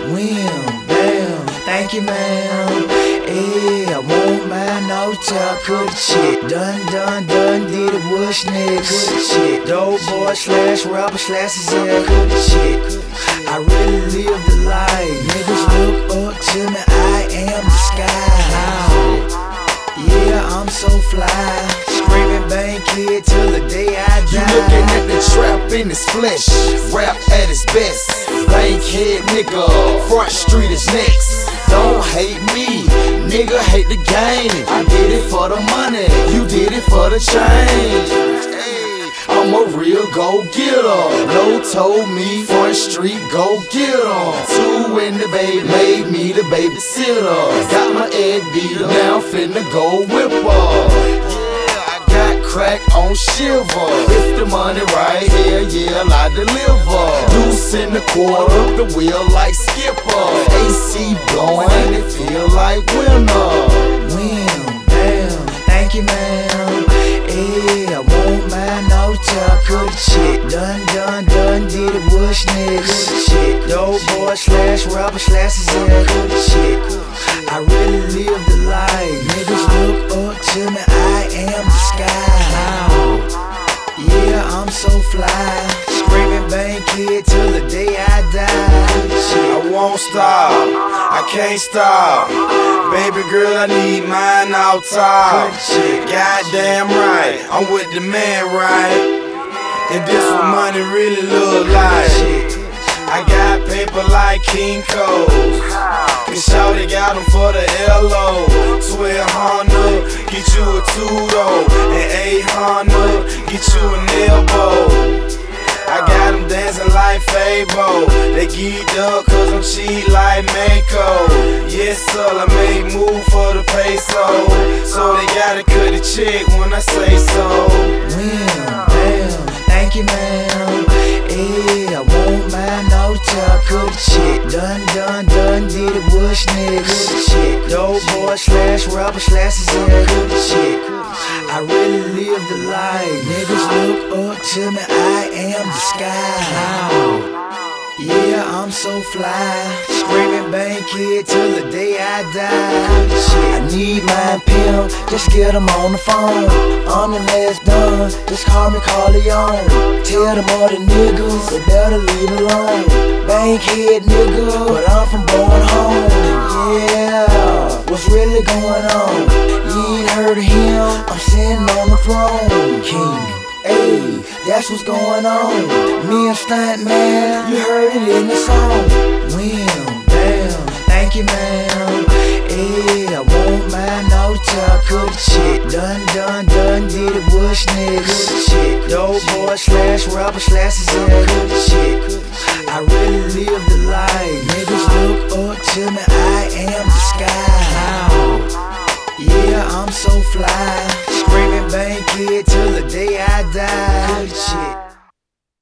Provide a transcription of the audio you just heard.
Wham, bam, thank you, ma'am. Hey, I won't mind no talk, good shit. Done, did it, wush niggas. Good shit. Dope boy slash rapper slash Zell, good shit. I really live the life. Niggas look up to me, I am the sky. Yeah, I'm so fly. Screaming bang kid till the day I die. You looking at the trap in his flesh, rap at his best. Bankhead nigga, front street is next. Don't hate me, nigga, hate the game. I did it for the money, you did it for the change. Hey, I'm a real go-getter. No told me, front street go-getter. Two in the baby, made me the babysitter. Got my egg beater, now finna go whipper. Crack on shiver. If the money right here, yeah, I deliver. Deuce in the quarter, the wheel like skipper. AC blowing, it feel like winter. Wham, bam, thank you, ma'am. Hey, I won't mind no talk, good shit. Done, did it, wush niggas. Good shit. Dope boy slash rapper slash Zell, good shit. I really live the life. Niggas look up to me, I am the sky. Yeah, I'm so fly. Screaming bang kid till the day I die. I won't stop, I can't stop. Baby girl, I need mine out top. Goddamn right, I'm with the man, right? And this what money really look like. I got paper like King Cole. Cause shawty got 'em for the LO. 1200, get you a two-door. And 800, get you an elbow. I got 'em dancing like Fabo. They geeked up cause I'm cheap like Mako. Yes sir, I make move for the peso. So they gotta cut the check when I say so. Wham, bam, thank you, ma'am. Hey, I won't mind no talk, good shit. Done, did it, wush niggas. Good shit. Dope boy slash rapper slash Zell, good shit. I really live the life. Niggas look up to me, I am the sky. Yeah, I'm so fly. Screaming bang kid till the day I die. Shit, I need my pimp, just get him on the phone. I'm the last done, just call me Corleone. Tell them other niggas, they better leave alone. Bankhead nigga, but I'm from born home. Yeah, what's really going on? You ain't heard of him, I'm sitting on the throne. King. Hey, that's what's going on. Me and Stunt Man, you heard it in the song. Wham, bam, thank you, ma'am. Hey, I won't mind no talk, good shit. Done, did it, wush niggas. Good shit. Dope boy slash rapper slash Zell, good shit. I really live the life. Niggas look up to me, I am the sky. Yeah, I'm so fly. Screaming bang kid till the day I die. Good shit.